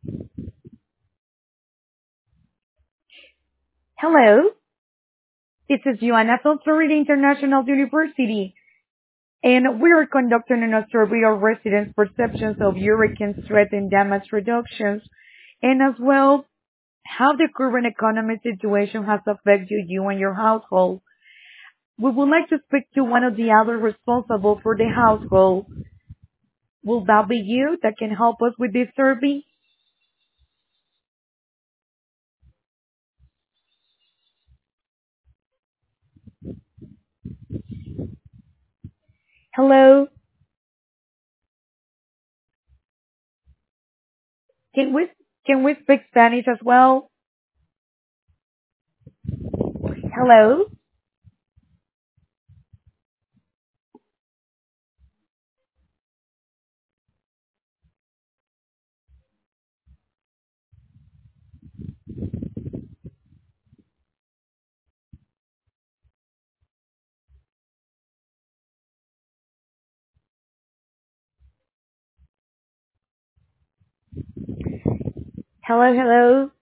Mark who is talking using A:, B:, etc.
A: Hello, this is Joanna from Florida International University, and we are conducting a survey of residents' perceptions of hurricane threat and damage reductions, and as well how the current economic situation has affected you and your household. We would like to speak to one of the others responsible for the household. Will that be you that can help us with this survey? Hello, can we can we speak Spanish as well? Hello, hello, hello.